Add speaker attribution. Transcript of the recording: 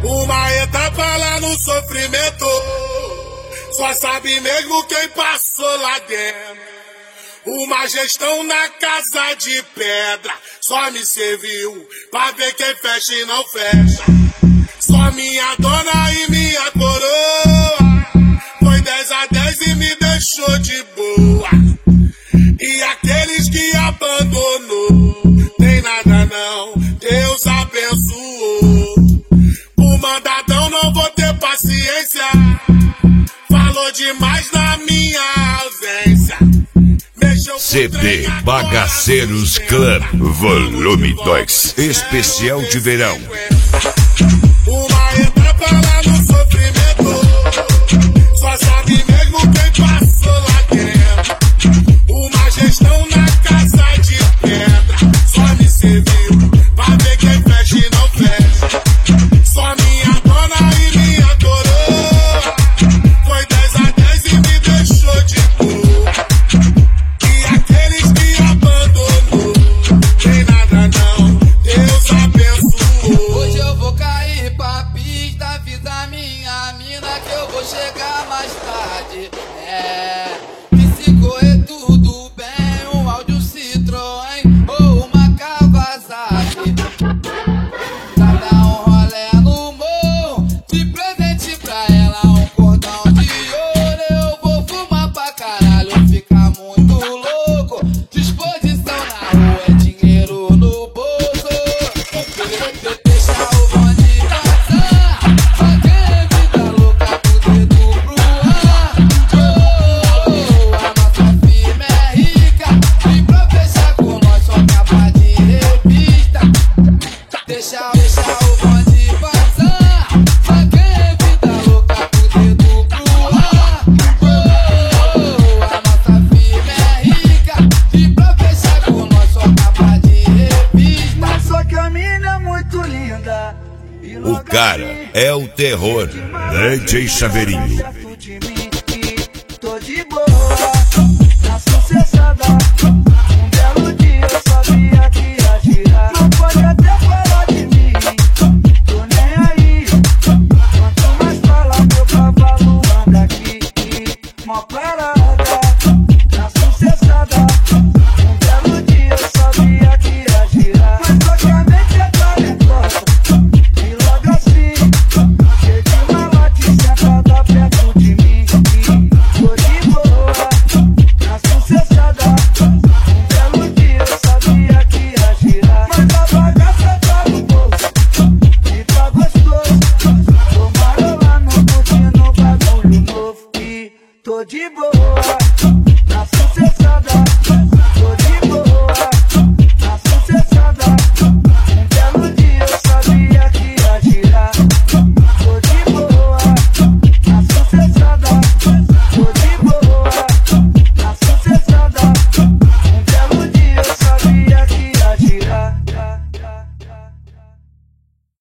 Speaker 1: Uma etapa lá no sofrimento, só sabe mesmo quem passou lá dentro. Uma gestão na casa de pedra, só me serviu pra ver quem fecha e não fecha. Só minha dona e minha coroa, foi 10 a 10 e me deixou de boa. E aqueles que abandonou, tem nada não, Deus abençoou. O mandadão não vou ter paciência, falou demais na minha ausência.
Speaker 2: CD Bagaceiros Club Volume 2 Especial de Verão.
Speaker 1: Uma etapa lá no sofrimento, só sabe mesmo quem passou lá dentro. Uma gestão na casa de pedra, só me serviu pra ver quem fecha e não fecha. Só minha dona e minha coroa, foi 10 a 10 e me deixou de boa. E aqueles que abandonou, tem nada não, Deus abençoou.
Speaker 3: Hoje eu vou cair pra pista, avisa minha mina que eu vou chegar mais tarde. Que se correr tudo bem, um áudio Citroën ou uma Kawasaki. Pra dar um rolé no morro, de presente pra ela um cordão de ouro. Eu vou fumar pra caralho, ficar muito louco. Disposição na rua, é dinheiro no bolso. Deixa o bonde passar, só quem vida louca com o dedo pro ar. A nossa firma é rica, e pra fechar com nós só capa de revista. Deixa o bonde passar, só quem vida louca com o dedo pro ar. A nossa firma é rica, e pra fechar com nós só capa de revista.
Speaker 4: Mas só que a mina é muito linda.
Speaker 2: O cara é o terror. DJ Chaveirinho